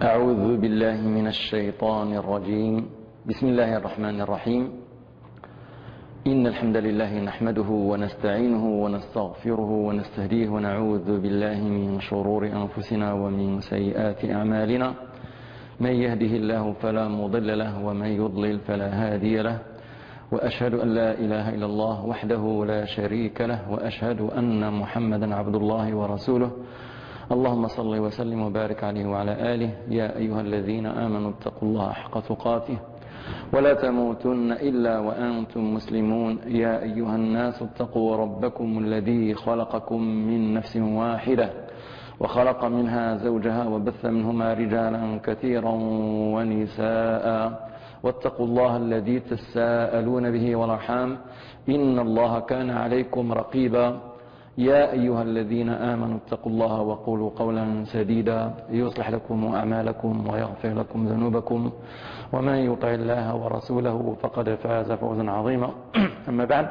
أعوذ بالله من الشيطان الرجيم. بسم الله الرحمن الرحيم. إن الحمد لله نحمده ونستعينه ونستغفره ونستهديه ونعوذ بالله من شرور أنفسنا ومن سيئات أعمالنا. من يهده الله فلا مضل له ومن يضلل فلا هادي له، وأشهد أن لا إله إلا الله وحده لا شريك له، وأشهد أن محمدا عبد الله ورسوله. اللهم صل وسلم وبارك عليه وعلى آله. يا أيها الذين آمنوا اتقوا الله حق تقاته ولا تموتن إلا وأنتم مسلمون. يا أيها الناس اتقوا ربكم الذي خلقكم من نفس واحدة وخلق منها زوجها وبث منهما رجالا كثيرا ونساء، واتقوا الله الذي تساءلون به والأرحام إن الله كان عليكم رقيبا. يا أيها الذين آمنوا اتقوا الله وقولوا قولا سديدا يصلح لكم أعمالكم ويغفر لكم ذنوبكم، ومن يطع الله ورسوله فقد فاز فوزا عظيما. أما بعد،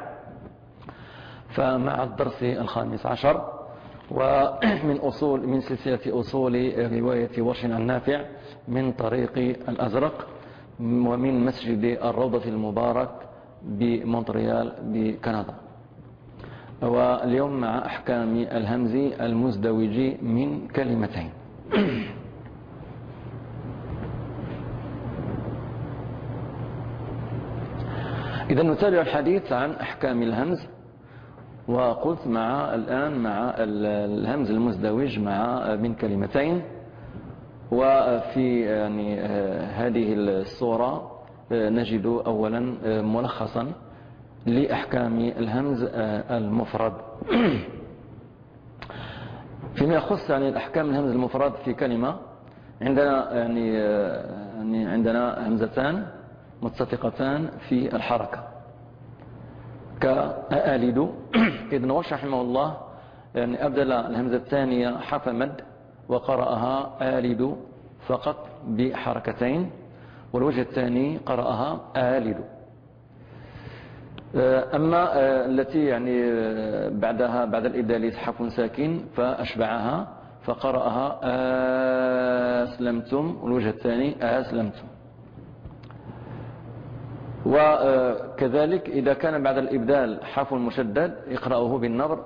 فمع الدرس الخامس عشر من سلسلة أصول رواية ورش عن نافع من طريق الأزرق ومن مسجد الروضة المبارك بمونتريال بكندا. واليوم مع أحكام الهمز المزدوج من كلمتين. إذا نتابع الحديث عن أحكام الهمز، وقلت الآن مع الهمز المزدوج من كلمتين. وفي هذه الصورة نجد أولا ملخصا لأحكام الهمز المفرد. فيما يخص الأحكام الهمز المفرد في كلمة، عندنا همزتان متسقطتان في الحركة كألد. إذن ورش رحمه الله أبدل الهمزة الثانية حرف مد وقرأها آلد فقط بحركتين، والوجه الثاني قرأها آلد. أما التي بعد الإبدال حرف ساكن فأشبعها فقرأها أسلمتم، والوجه الثاني أسلمتم. وكذلك إذا كان بعد الإبدال حرف مشدد يقرأه بالنبر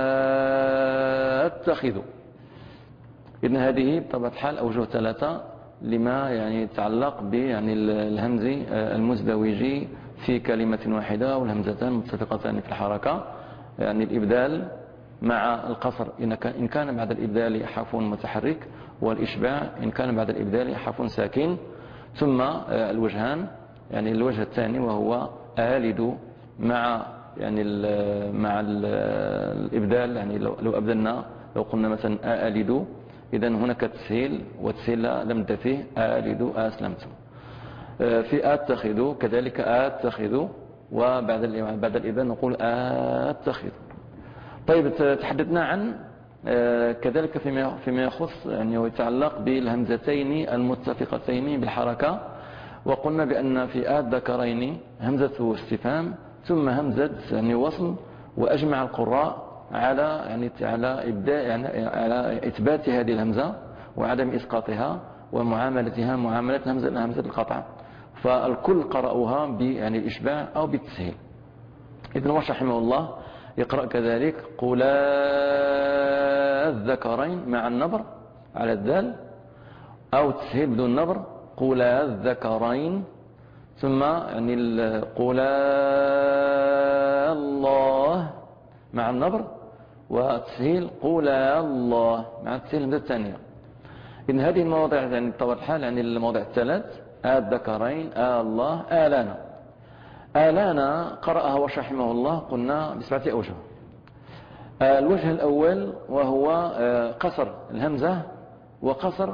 أتخذ. إذن هذه بطبيعة الحال أوجه ثلاثة لما يتعلق بالهمز المزدوج في كلمة واحدة، والهمزتان متفقتان في الحركة، الإبدال مع القصر إن كان بعد الإبدال حرف متحرك، والإشباع إن كان بعد الإبدال حرف ساكن. ثم الوجهان، الوجه الثاني وهو آلد مع الإبدال، لو أبدلنا، لو قلنا مثلا آلد، إذن هناك تسهيل، والتسهيل لم فيه آلد أسلمتم. في أتخذ كذلك أتخذ، وبعد الإبدال نقول أتخذ. طيب، تحدثنا عن كذلك فيما يخص ويتعلق بالهمزتين المتفقتين بالحركة، وقلنا بأن في الذكرين همزة استفهام ثم همزة وصل، وأجمع القراء على على إثبات هذه الهمزة وعدم إسقاطها ومعاملتها معاملة همزة القطع، فالكل قرأوها بالإشباع أو بالتسهيل. ابن ورش رحمه الله يقرأ كذلك قل الذكرين مع النبر على الذال، أو تسهيل بدون نبر قل الذكرين، ثم قل الله مع النبر، وتسهيل قل الله مع التسهيل الهمزة الثانية. إن هذه المواضع بطبيعة الحال المواضع الثلاث، الذكرين الله آلانا. آلانا قرأها ورش رحمه الله قلنا بسبعة أوجه. الوجه الأول وهو قصر الهمزة، وقصر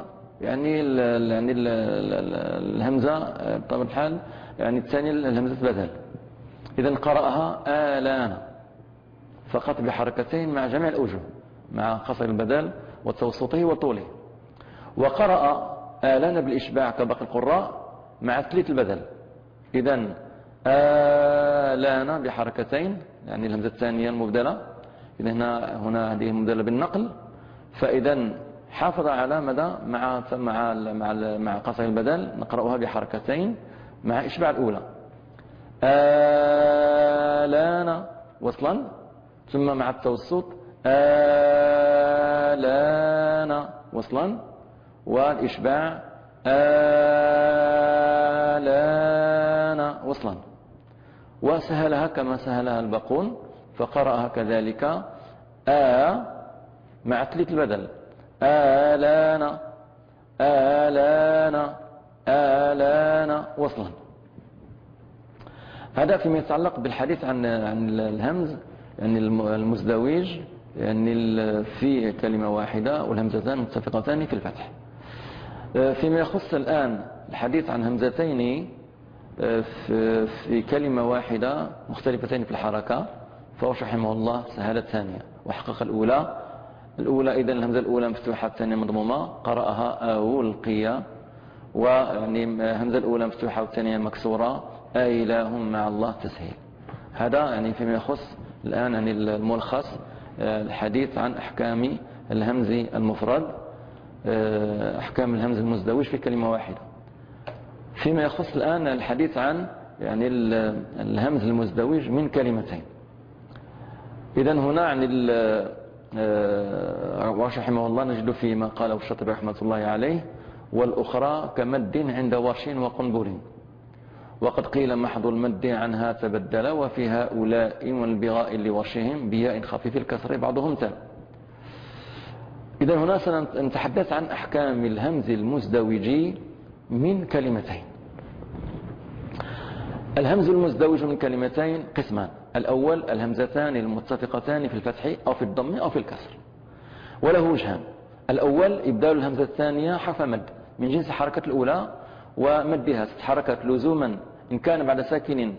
الهمزة بطبيعة الحال الثاني الهمزة بدل. إذن قرأها آلانا فقط بحركتين مع جميع الأوجه، مع قصر البدل وتوسطه وطوله. وقرأ آلانا بالإشباع كباقي القراء مع تثليث البدل. إذن آلانا بحركتين، الهمزة الثانية المبدلة، إذن هنا هذه مبدلة بالنقل، فإذن حافظ على مدى مع قصر البدل نقرأها بحركتين مع إشباع الأولى. آلان وصلا، ثم مع التوسط آلان وصلا، والإشباع آلان وصلا. وسهلها كما سهلها الباقون، فقرأها كذلك مع تلك البدل آلان آلان آلان وصلا. هذا فيما يتعلق بالحديث عن الهمز، يعني المزدوج، يعني في كلمة واحدة والهمزتان متفقتان في الفتح. فيما يخص الآن الحديث عن همزتين في كلمة واحدة مختلفتين في الحركة، فهو رحمه الله سهل الثانية وحقق الأولى. إذا الهمزة الأولى مفتوحة، الثانية مضمومة، قرأها ألقيا. ويعني همزة الأولى مفتوحة والثانية مكسورة، إله مع الله تسهيل. هذا يعني فيما يخص الآن يعني الملخص الحديث عن أحكام الهمز المفرد، أحكام الهمز المزدوج في كلمة واحدة. فيما يخص الآن الحديث عن يعني الهمز المزدوج من كلمتين. إذن هنا عن رحمه الله نجد فيما قاله الشاطبي رحمة الله عليه: والأخرى كمد عند ورش وقنبر، وقد قيل محض المد عنها تبدل، وفي هؤلاء والبغاء لورشهم بياء خفيف الكسر بعضهم تل. إذن هنا سنتحدث عن أحكام الهمز المزدوج من كلمتين. الهمز المزدوج من كلمتين قسمان: الأول الهمزتان المتفقتان في الفتح أو في الضم أو في الكسر، وله وجهان. الأول إبدال الهمزة الثانية حرف مد من جنس حركة الأولى، ومدها 6 حركات لزوما إن كان بعد ساكن،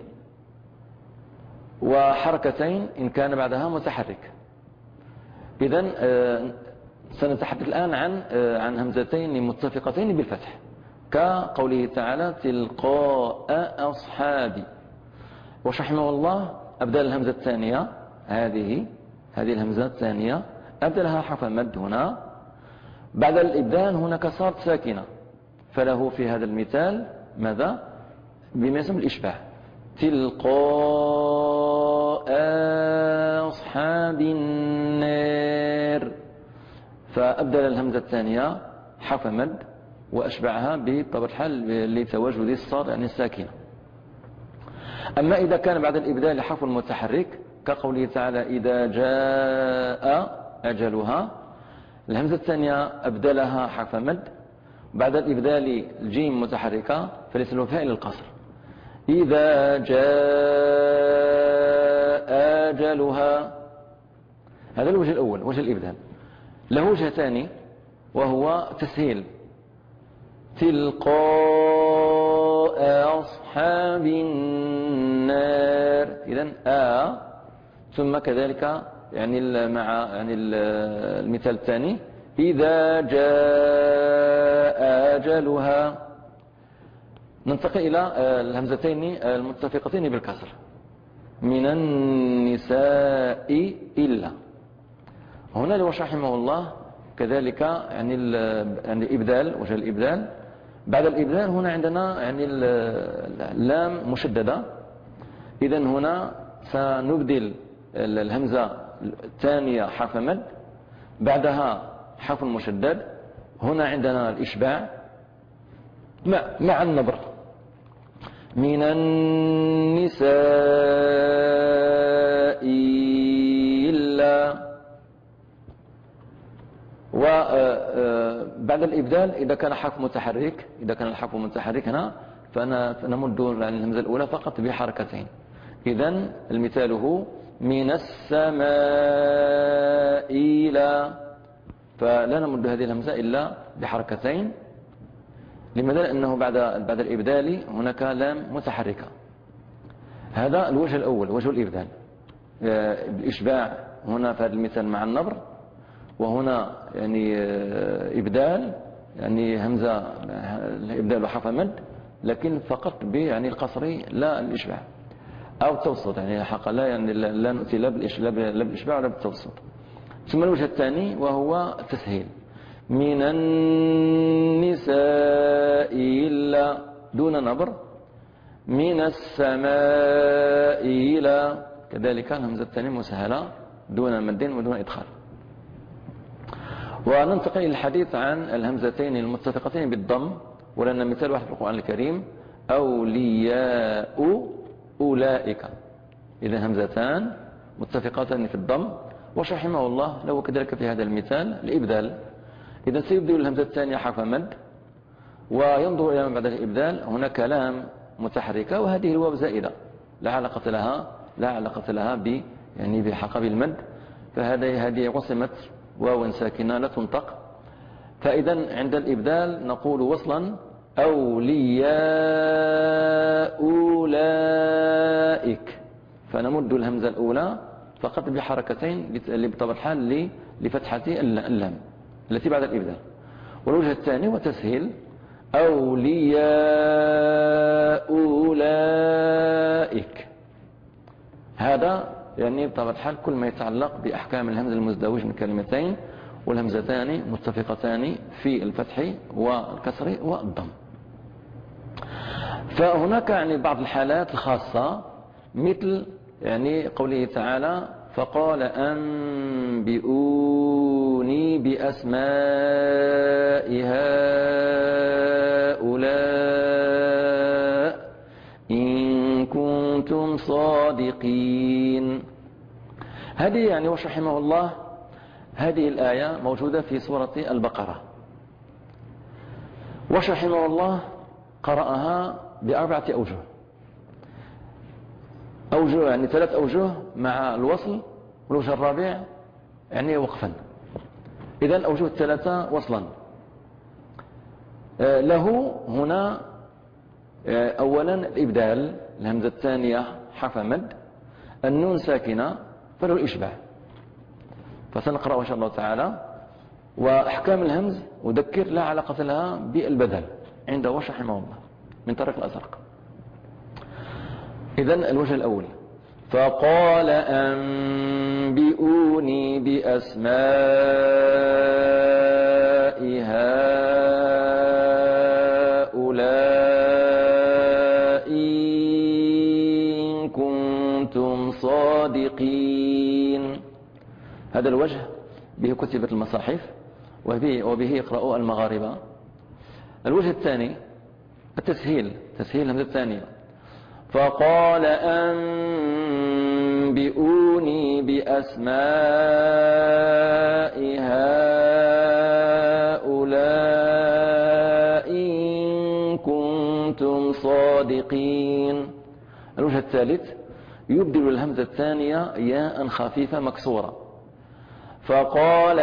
وحركتين إن كان بعدها متحرك. إذن سنتحدث الآن عن همزتين متفقتين بالفتح، كقوله تعالى: تلقاء أصحابي. ورحمه الله أبدل الهمزة الثانية، هذه الهمزة الثانية أبدلها حرف مد هنا. بعد الإبدال هناك صارت ساكنة، فله في هذا المثال ماذا؟ بما يسمى الإشباع: تلقاء أصحاب النار. فأبدل الهمزة الثانية حرف مد وأشبعها بطبع الحال لتواجد الصاد يعني الساكنة. أما إذا كان بعد الإبدال حرف متحرك كقوله تعالى: إذا جاء أجلها، الهمزة الثانية أبدلها حرف مد، بعد الإبدال الجيم متحركة فليس له فاعل القصر: إذا جاء أجلها. هذا الوجه الأول، وجه الإبدال. له وجه ثاني وهو تسهيل: تلقاء أصحاب النار. إذن ثم كذلك يعني مع يعني المثال الثاني: إذا جاء أجلها. ننتقل إلى الهمزتين المتفقتين بالكسر: من النساء إلا. هنا لوش رحمه الله كذلك يعني إبدال، وجه الإبدال. بعد الإبدال هنا عندنا يعني اللام مشددة. إذن هنا سنبدل الهمزة الثانية حرف مد، بعدها حرف مشدد. هنا عندنا الإشباع مع النبر: من النساء إلا. وبعد الإبدال إذا كان حرف متحرك، الحرف متحرك هنا فنمد عن الهمزة الأولى فقط بحركتين. إذن المثال هو: من السماء إلى. فلا نمد هذه الهمزة إلا بحركتين. لماذا؟ لأنه بعد الإبدال هناك لام متحركة. هذا الوجه الأول، وجه الإبدال بالإشباع هنا في هذا المثال مع النبر، وهنا يعني إبدال يعني همزة الإبدال وحرف مد، لكن فقط يعني القصري لا الإشباع أو التوسط. يعني حقا لا نؤتي لا بالإشباع ولا بالتوسط. ثم الوجه الثاني وهو التسهيل: من النساء إلا دون نبر، من السماء إلى، كذلك الهمزة الثانية مسهلة دون مد ودون إدخال. وننتقل إلى الحديث عن الهمزتين المتفقتين بالضم، ولنا مثال واحد في القرآن الكريم: أولياء أولئك. إذا همزتان متفقتان في الضم، وشرحمه الله له كذلك في هذا المثال الإبدال. إذا سيبدل الهمزة الثانية حرف مد، وينظر إلى ما بعد الإبدال هناك كلام متحركة، وهذه الواو زائدة لا علاقة لها بحقب المد، فهذه قسمت واو ساكنة لا تنطق. فإذا عند الإبدال نقول وصلا: أولياء أولئك، فنمد الهمزة الأولى فقط بحركتين بطبع الحال لفتحة اللام التي بعد الإبدال. والوجه الثاني وتسهيل: أولياء أولئك. هذا بطبع الحال كل ما يتعلق بأحكام الهمز المزدوج من كلمتين والهمزتان متفقتان في الفتح والكسر والضم. فهناك بعض الحالات الخاصة، مثل قوله تعالى: فقال أنبئوني بأسماء هؤلاء إن كنتم صادقين. هذه وشرحمه الله هذه الآية موجودة في سورة البقرة، وشرحمه الله قرأها بأربعة أوجه 3 أوجه مع الوصل، والوجه الرابع وقفا. إذن الأوجه الثلاثة وصلا له هنا: أولا الإبدال، الهمزة الثانية حرف مد، النون ساكنة فله الإشباع. فسنقرأ إن شاء الله تعالى. وأحكام الهمز أذكر لا علاقة لها بالبدل عنده رحمه الله من طريق الأزرق. إذن الوجه الأول: فقال أنبئوني بأسماء هؤلاء إن كنتم صادقين. هذا الوجه به كتبت المصاحف وبه يقرأ المغاربة. الوجه الثاني التسهيل، تسهيل الهمزة الثانية: فقال أنبئوني بأسماء هؤلاء إن كنتم صادقين. الوجه الثالث يبدل الهمزة الثانية ياء خفيفة مكسورة: فقال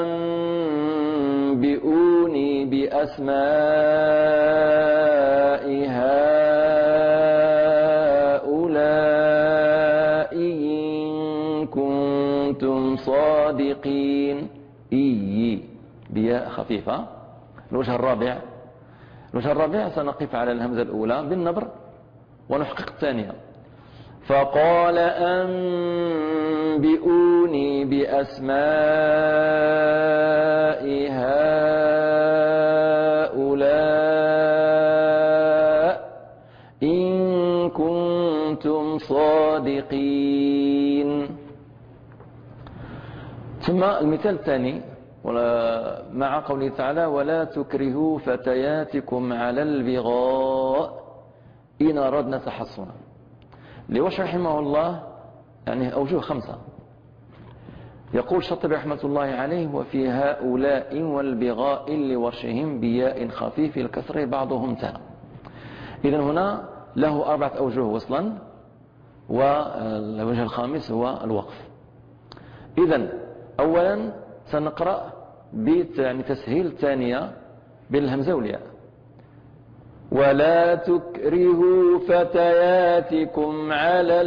أنبئوني بأسماء هؤلاء إن كنتم صادقين. بياء خفيفة. الوجه الرابع سنقف على الهمزة الأولى بالنبر ونحقق الثانية: فقال أنبئوني بأسماء هؤلاء إن كنتم صادقين. ثم المثال الثاني مع قوله تعالى: ولا تكرهوا فتياتكم على البغاء إن أردنا تحصنا. لوش رحمه الله أوجه 5. يقول الشاطبي رحمة الله عليه: وفي هؤلاء والبغاء لوشهم بياء خفيف الكسر بعضهم تاء. إذن هنا له 4 أوجه وصلا، والوجه الخامس هو الوقف. إذن أولا سنقرأ بتسهيل ثانية بالهمزة والياء: ولا تكرهوا فتياتكم على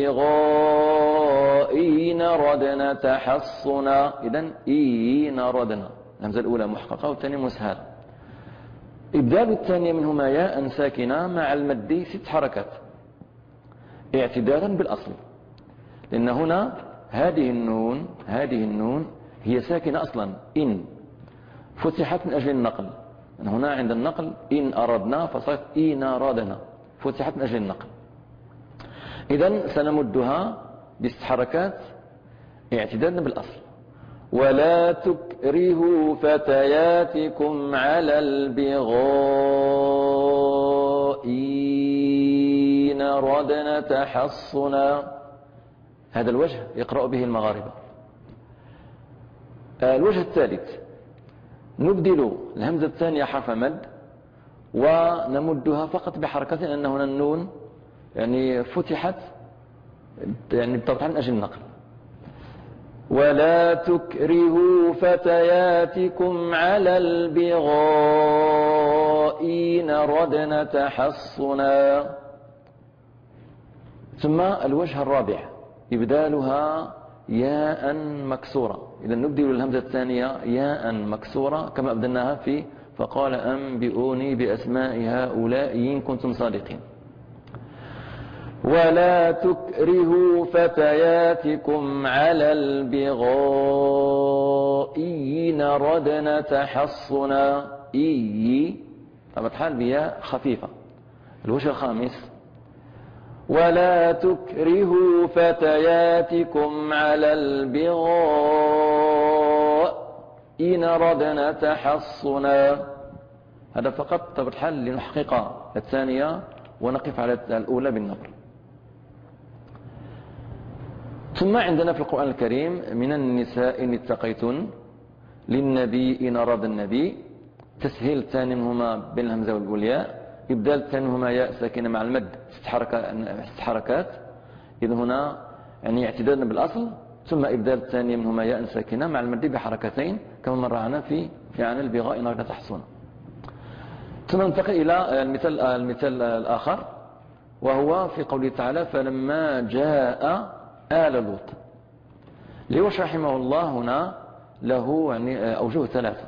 البغاء إن أردنا تحصنا. إذن إن أردنا، الهمزة الأولى محققة والثانية مسهلة. إبدال الثانية منهما ياء ساكنة مع المد 6 حركات اعتدادا بالأصل، لأن هنا هذه النون هي ساكنة أصلا إن، فتحت من أجل النقل. هنا عند النقل إن أردنا فصارت إن أرادنا، فتحت من أجل النقل. إذن سنمدها ب6 حركات اعتدادا بالأصل. ولا تكرهوا فتياتكم على البغاء إن أردنا تحصنا. هذا الوجه يقرأ به المغاربة. الوجه الثالث نبدل الهمزة الثانية حرف مد ونمدها فقط بحركة، أن هنا النون يعني فتحت يعني بطبعا من أجل النقل. ولا تكرهوا فتياتكم على البغاء إن أردنا تحصنا. ثم الوجه الرابع إبدالها ياء مكسورة. إذا نبدل الهمزة الثانية ياء مكسورة كما أبدلناها في فقال أنبئوني بأسماء هؤلاء إن كنتم صادقين. ولا تكرهوا فتياتكم على البغاء إن أردنا تحصنا. طبعا الحال بياء خفيفة. الوجه الخامس ولا تكرهوا فتياتكم على البغاء إن أردنا تحصنا. هذا فقط طبعا الحال لنحقق الثانية ونقف على الأولى بالنظر. ثم عندنا في القرآن الكريم من النساء إن اتقيتن للنبي إن أراد النبي، تسهيل الثاني منهما بين الهمزة والياء، إبدال الثاني منهما ياء ساكنة مع المد 6 حركات. إذ هنا يعني اعتدادنا بالأصل، ثم إبدال الثاني منهما ياء ساكنة مع المد بحركتين كما مر معنا في عن البغاء إن أردنا تحصنا. ثم ننتقل إلى المثال الآخر، وهو في قوله تعالى فلما جاء آل لوط. ليوش رحمه الله هنا له يعني أوجه 3.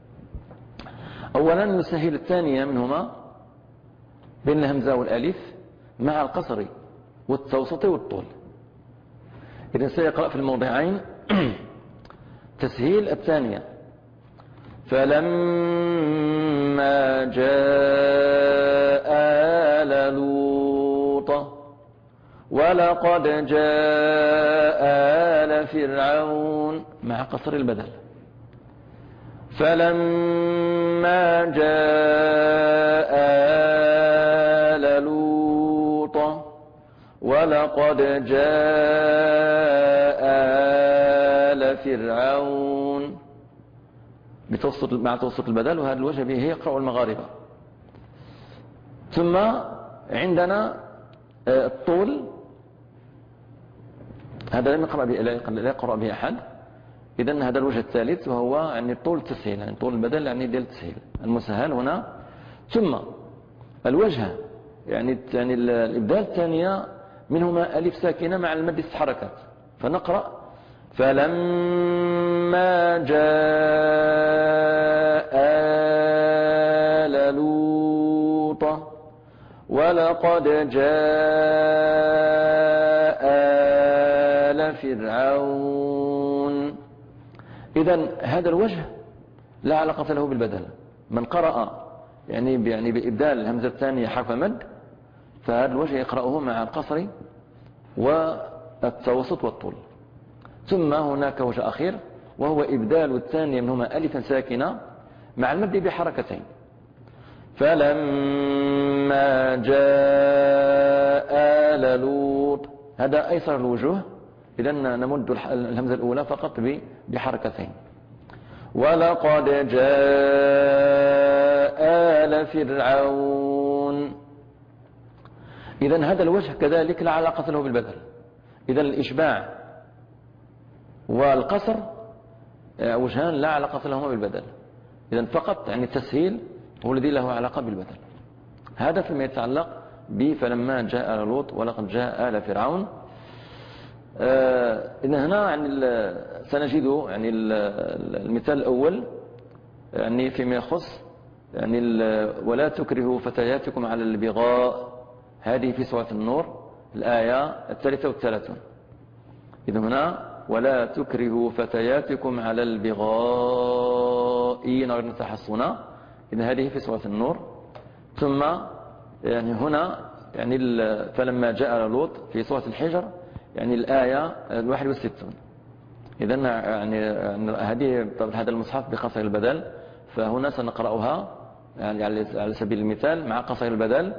أولا نسهل الثانية منهما بين الهمزة والألف مع القصر والتوسط والطول. إذن سيقرأ في الموضعين تسهيل الثانية فلما جاء آل لوط ولقد جاء آل فرعون مع قصر البدل. فلما جاء آل لوط ولقد جاء آل فرعون مع توسط البدل، وهذا الوجه به يقرأ المغاربة. ثم عندنا الطول، هذا لا يقرأ به أحد. إذن هذا الوجه الثالث وهو يعني طول التسهيل، يعني طول البدل يعني ديال التسهيل المسهل هنا. ثم الوجه يعني الإبدال الثانية منهما ألف ساكنة مع المد 6 حركات. فنقرأ فلما جاء آل لوط ولقد جاء آل فرعون. إذن هذا الوجه لا علاقة له بالبدل. من قرأ يعني بإبدال الهمزة الثانية حرف مد فهذا الوجه يقرأه مع القصر والتوسط والطول. ثم هناك وجه أخير وهو إبدال الثانية منهما ألفا ساكنة مع المد بحركتين. فلما جاء آل لوط، هذا أيسر الوجوه. إذن نمد الهمزة الأولى فقط بحركتين. ولقد جاء آل فرعون. إذن هذا الوجه كذلك لا علاقة له بالبدل. إذن الإشباع والقصر وجهان لا علاقة لهما بالبدل. إذن فقط يعني التسهيل هو الذي له علاقة بالبدل. هذا فيما يتعلق فلما جاء آل لوط ولقد جاء آل فرعون. إن هنا يعني سنجد يعني المثال الأول يعني فيما يخص يعني ولا تكرهوا فتياتكم على البغاء، هذه في سورة النور الآية 33. إذن هنا ولا تكرهوا فتياتكم على البغاء إين تحصنا، إذن هذه في سورة النور. ثم يعني هنا يعني فلما جاء لوط في سورة الحجر يعني الآية 61. إذن يعني هذه هذا المصحف بقصر البدل، فهنا سنقرأها يعني على سبيل المثال مع قصر البدل.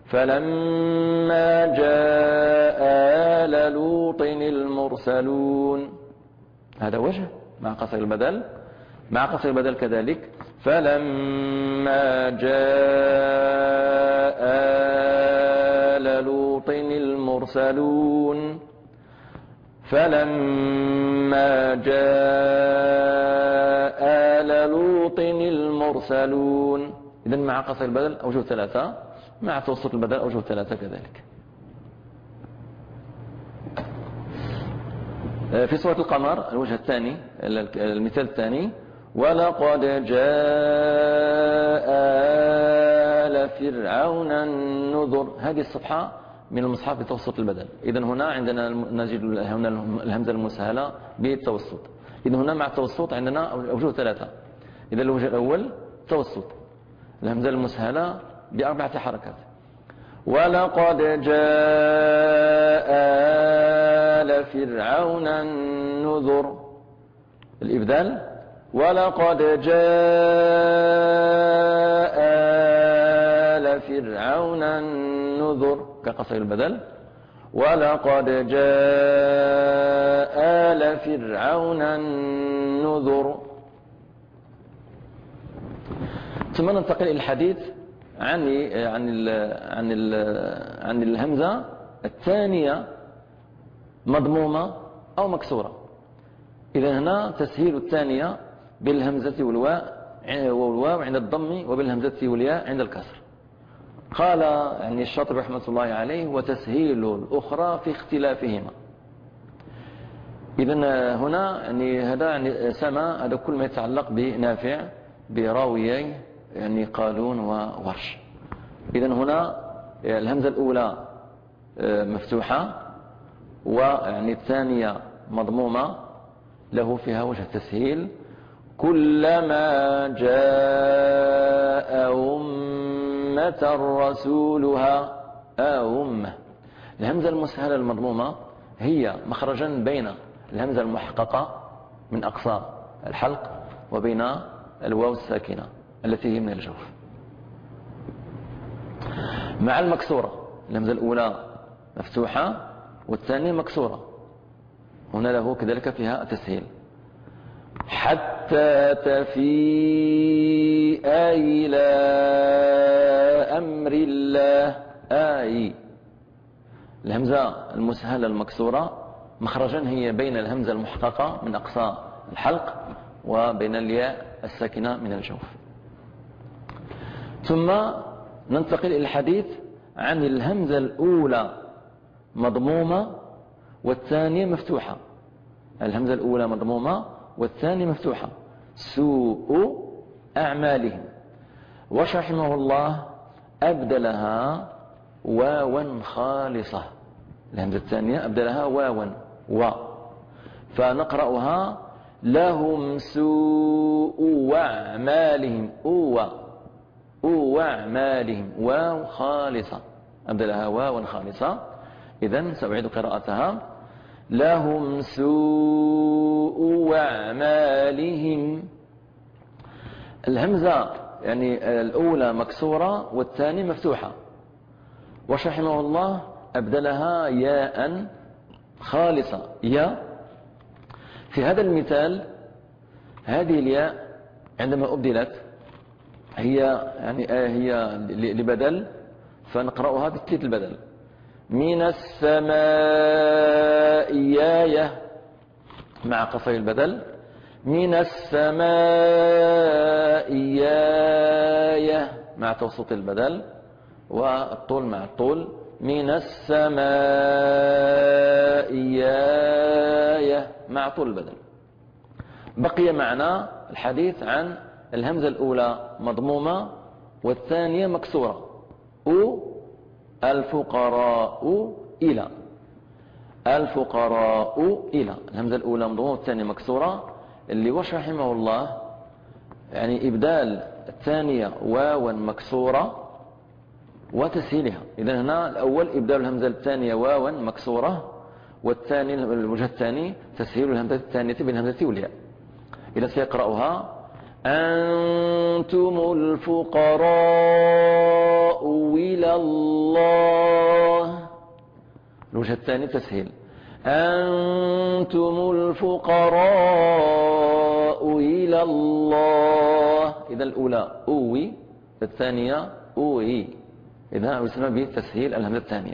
فلما جاء آل لوط المرسلون، هذا وجه مع قصر البدل. مع قصر البدل كذلك فلما جاء آل لوط المرسلون، فلما جاء آل لوط المرسلون. إذن مع قصر البدل أوجه 3، مع توسط البدل أوجه 3 كذلك. في سورة القمر الوجه الثاني، المثال الثاني، ولقد جاء آل فرعون النذر. هذه الصفحة من المصحف بتوسط البدل. إذن هنا عندنا نجد هنا الهمزة المسهلة بالتوسط. إذن هنا مع التوسط عندنا أوجه 3. إذن الوجه الأول توسط الهمزة المسهلة ب4 حركات. ولقد جاء آل فرعون النذر. الإبدال ولقد جاء آل فرعون النذر كقصر البدل. ولقد جاء آل فرعون النذر. ثم ننتقل إلى الحديث عن الهمزة الثانية مضمومة أو مكسورة. إذن هنا تسهيل الثانية بالهمزة والواو عند الضم وبالهمزة والياء عند الكسر. قال يعني الشاطبي رحمة الله عليه وتسهيل الأخرى في اختلافهما. إذن هنا يعني هذا يعني سما هذا كل ما يتعلق بنافع براويي يعني قالون وورش. إذن هنا الهمزة الأولى مفتوحة ويعني الثانية مضمومة له فيها وجه التسهيل. كلما جاء أمة رسولها أمة. الهمزة المسهلة المضمومة هي مخرجا بين الهمزة المحققة من أقصى الحلق وبين الواو الساكنة التي هي من الجوف. مع المكسورة الهمزة الأولى مفتوحة والثانية مكسورة، هنا له كذلك فيها تسهيل. حتى تفيء إلى أمر الله آي. الهمزة المسهلة المكسورة مخرجا هي بين الهمزة المحققة من أقصى الحلق وبين الياء الساكنة من الجوف. ثم ننتقل إلى الحديث عن الهمزة الأولى مضمومة والثانية مفتوحة. الهمزة الأولى مضمومة والثانية مفتوحة. سوء أعمالهم. وشرحمه الله أبدلها واوا خالصة. الهمزة الثانية أبدلها واوا فنقرأها لهم سوء أعمالهم وأعمالهم واو خالصة أبدلها واوا خالصة. إذن سأعيد قراءتها لهم سوء أعمالهم. الهمزة يعني الأولى مكسورة والثانية مفتوحة، وشرحمه الله أبدلها ياء خالصة يا. في هذا المثال هذه الياء عندما أبدلت هي لبدل، فنقرأها بالتيت البدل. من السماء ياية مع قصر البدل. من السماء ياية مع توسط البدل والطول مع الطول. من السماء ياية مع طول البدل. بقي معنا الحديث عن الهمزة الأولى مضمومة والثانية مكسورة. الفقراء إلى. الفقراء إلى. الهمزة الأولى مضمومة والثانية مكسورة. اللي وش رحمه الله يعني إبدال الثانية واوا مكسورة وتسهيلها. إذن هنا الأول إبدال الهمزة الثانية واوا مكسورة، والثاني الوجه الثاني تسهيل الهمزة الثانية بالهمزة والياء. إذا سيقرأها أنتم الفقراء إلى الله، الوجه الثاني تسهيل أنتم الفقراء إلى الله. إذا الأولى أوي، الثانية أوي، إذا يسمى بتسهيل الهمزة الثانية.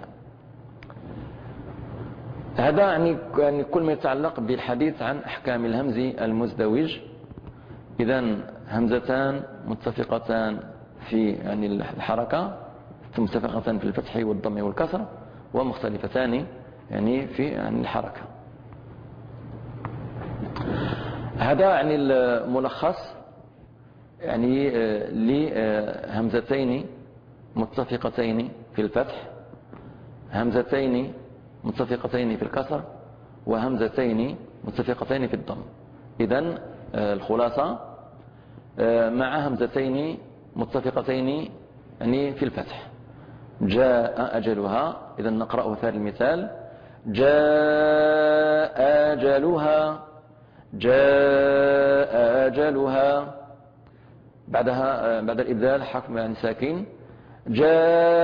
هذا يعني كل ما يتعلق بالحديث عن أحكام الهمز المزدوج. إذن همزتان متفقتان في يعني الحركة، متفقتان في الفتح والضم والكسر، ومختلفتان يعني في يعني الحركة. هذا يعني الملخص يعني لهمزتين متفقتين في الفتح، همزتين متفقتين في الكسر، وهمزتين متفقتين في الضم. إذن الخلاصة مع همزتين متفقتين يعني في الفتح جاء أجلها. إذا نقرأ ثاني المثال جاء أجلها، جاء أجلها. بعدها بعد الإبدال حرف يعني ساكن جاء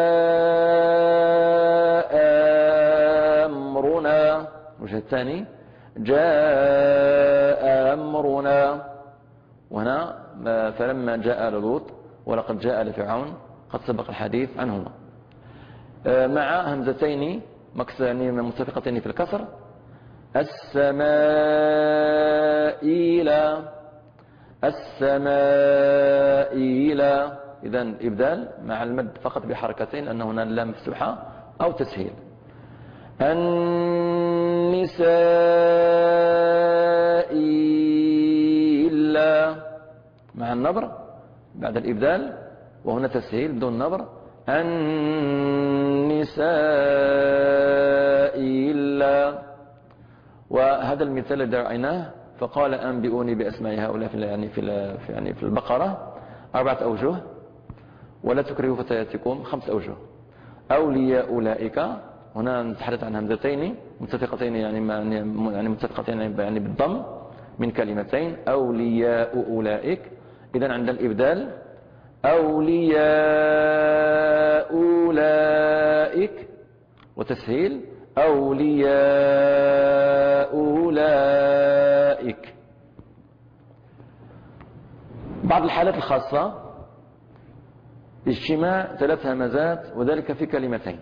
أمرنا. الوجه الثاني جاء أمرنا. وهنا فلما جاء لوط ولقد جاء لفرعون قد سبق الحديث عنهما. مع همزتين يعني متفقتين في الكسر السماء إلى، السماء إلى. إذن إبدال مع المد فقط بحركتين لأن هنا اللام مفتوحة أو تسهيل. النساء إلا مع النبر بعد الإبدال، وهنا تسهيل بدون نبر النساء إلا. وهذا المثال الذي رأيناه فقال أنبئوني بأسماء هؤلاء في البقرة 4 أوجه، ولا تكرهوا فتياتكم 5 أوجه. أولياء أولئك هنا نتحدث عن همزتين متفقتين يعني متفقتين يعني بالضم من كلمتين أولياء أولئك. إذن عند الإبدال أولياء أولئك، وتسهيل أولياء أولئك. بعض الحالات الخاصة اجتماع 3 همزات وذلك في كلمتين.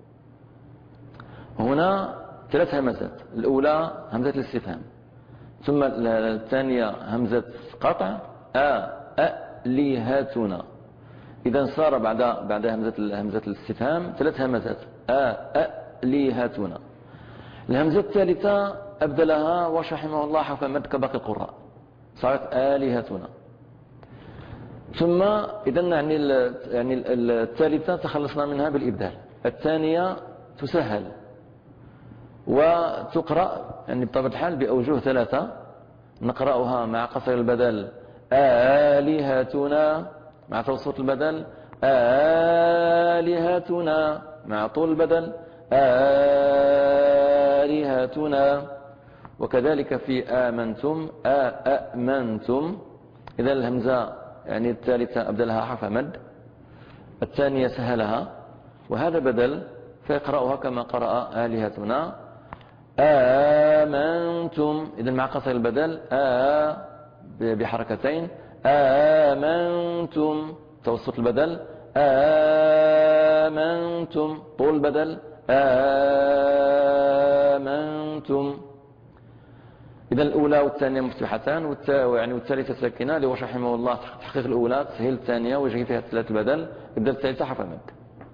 هنا 3 همزات، الأولى همزة الاستفهام، ثم الثانية همزة قطع آلهتنا. إذا صار بعد همزة الاستفهام 3 همزات آلهتنا. الهمزة الثالثة أبدلها ورحمه الله حرف مد كباقي القراء، صارت آلهتنا. ثم إذا يعني الثالثة تخلصنا منها بالإبدال، الثانية تسهل وتقرأ يعني بطبيعة الحال بأوجه 3، نقرأها مع قصر البدل آلهتنا، مع توسط البدل آلهتنا، مع طول البدل آلهتنا. وكذلك في آمنتم آمنتم. إذا الهمزة يعني الثالثة أبدلها حرف مد، الثانية سهلها، وهذا بدل فيقرأها كما قرأ آلهتنا آمنتم. إذا مع قصر البدل بحركتين آمنتم، توسط البدل آمنتم، طول البدل آمنتم. إذا الأولى والثانية مفتوحتان والثالثة ساكنة لوش رحمه الله تحقيق الأولى تسهيل الثانية ويجري فيها 3 البدل، يبدأ الثالثة حرف مد.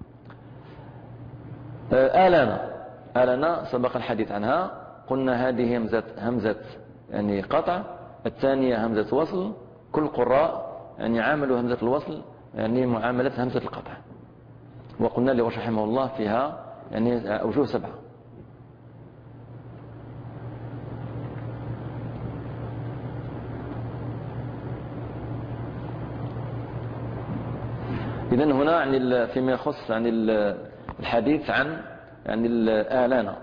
آلنا سبق الحديث عنها، قلنا هذه همزة يعني قطع، الثانية همزة وصل. كل قراء يعني عاملوا همزة الوصل يعني معاملة همزة القطع، وقلنا لوش رحمه الله فيها يعني أوجه 7. إذن هنا يعني فيما يخص يعني الحديث عن يعني آلانا.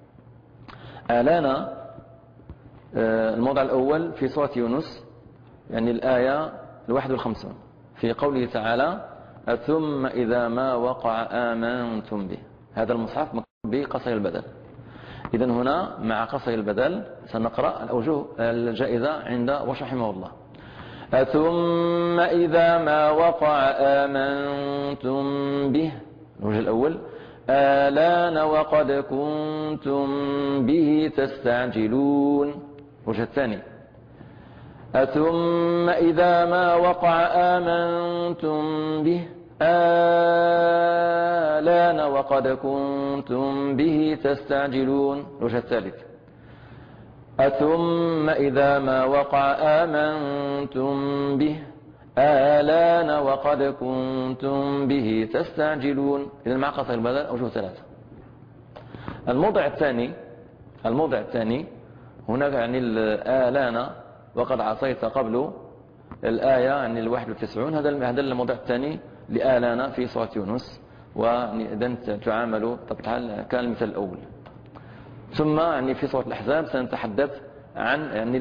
آلانا الموضع الأول في سورة يونس يعني الآية 51 في قوله تعالى ثم إذا ما وقع آمنتم به. هذا المصحف مكتوب بقصر البدل. إذن هنا مع قصر البدل سنقرأ الأوجه الجائزة عند ورش رحمه الله. ثم إذا ما وقع آمنتم به. الوجه الأول آلان وقد كنتم به تستعجلون. الوجه الثاني ثم إذا ما وقع آمنتم به آلان وقد كنتم به تستعجلون. الوجه الثالث ثم إذا ما وقع آمنتم به آلان وقد كنتم به تستعجلون. إذا مع قصر البدل أوجه ثلاثة. الموضع الثاني هناك يعني الآلان وقد عصيت قبل الآية يعني 91. هذا الموضع الثاني لآلان في سورة يونس، وإذا تعامل طبعا كان المثال الأول. ثم يعني في سورة الأحزاب سنتحدث عن يعني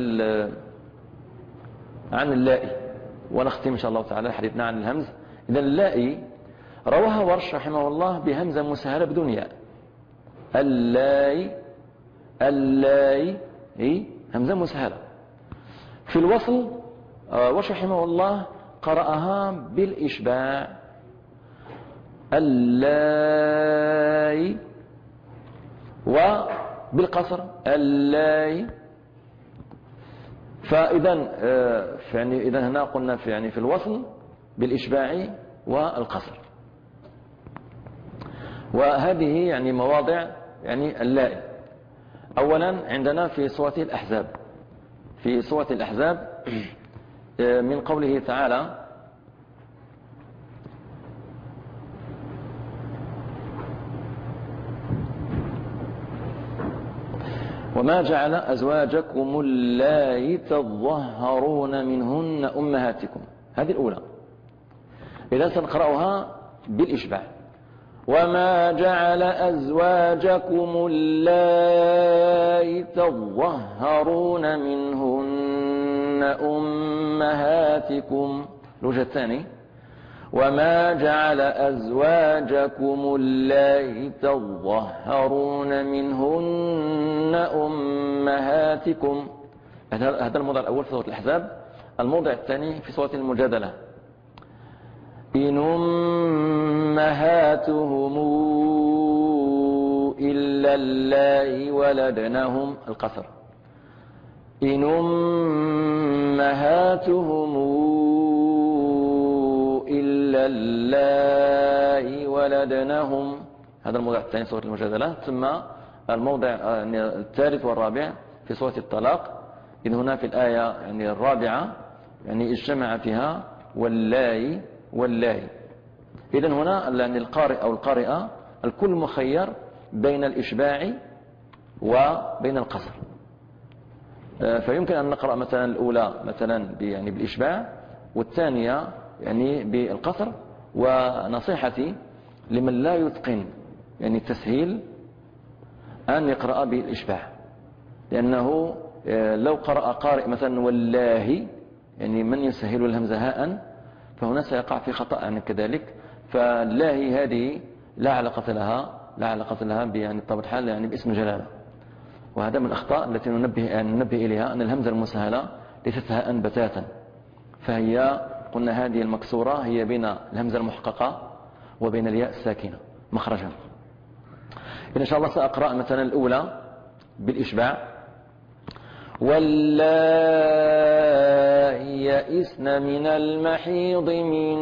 عن اللائي، ونختم إن شاء الله تعالى حديثنا عن الهمز. إذا اللائي رواها ورش رحمه الله بهمزة مسهلة بدون ياء. اللائي همزة مسهلة. في الوصل ورش رحمه الله قرأها بالإشباع اللائي، وبالقصر اللائي. فإذا يعني إذا هنا قلنا في الوصل بالإشباع والقصر. وهذه يعني مواضع يعني اللائي. أولا عندنا في سورة الأحزاب، في سورة الأحزاب من قوله تعالى وما جعل أزواجكم اللائي تظهرون منهن أمهاتكم. هذه الأولى. إذا سنقرأها بالإشباع وما جعل أزواجكم اللائي تظهرون منهن أمهاتكم. الوجه الثاني وما جعل أزواجكم اللائي تظهرون منهن أمهاتكم. هذا الموضع الأول في سورة الأحزاب. الموضع الثاني في سورة المجادلة إن أمهاتهم إلا اللائي ولدنهم. القصر إن أمهاتهم إلا اللائي ولدنهم. هذا الموضع الثاني في سورة المجادلة. ثم الموضع الثالث والرابع في سورة الطلاق. إذ هنا في الآية يعني الرابعة يعني اجتمع فيها واللائي. إذن هنا يعني القارئ أو القارئة الكل مخير بين الإشباع وبين القصر. فيمكن أن نقرأ مثلا الأولى مثلا يعني بالإشباع والثانية يعني بالقصر. ونصيحتي لمن لا يتقن يعني التسهيل أن يقرأ بالإشباع، لأنه لو قرأ قارئ مثلا والله يعني من يسهل الهمزة هاء فهنا سيقع في خطأ يعني كذلك. فالله هذه لا علاقة لها يعني بطبيعة الحال يعني باسم جلالة. وهذا من الأخطاء التي ننبه إليها أن الهمزة المسهلة ليست هاء بتاتا، فهي قلنا هذه المكسورة هي بين الهمزة المحققة وبين الياء الساكنة مخرجا. إن شاء الله سأقرأ مثلا الأولى بالإشباع واللائي يئسن من المحيض من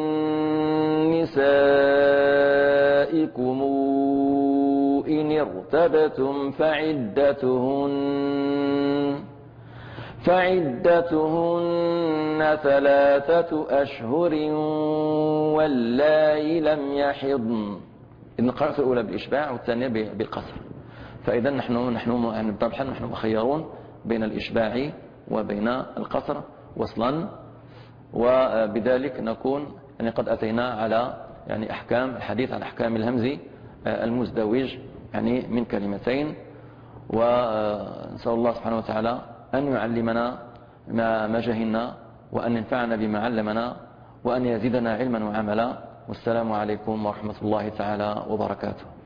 نسائكم إن ارتبتم فعدتهن 3 أشهر واللائي لم يحضن. إن قرأت الأولى بالإشباع والثانية بالقصر. فإذا نحن طبعا نحن مخيرون بين الإشباع وبين القصر وصلا، وبذلك نكون يعني قد أتينا على يعني الحديث عن أحكام الهمز المزدوج يعني من كلمتين. ونسأل الله سبحانه وتعالى أن يعلمنا ما جهلنا، وأن ينفعنا بما علمنا، وأن يزيدنا علما وعملا. والسلام عليكم ورحمة الله تعالى وبركاته.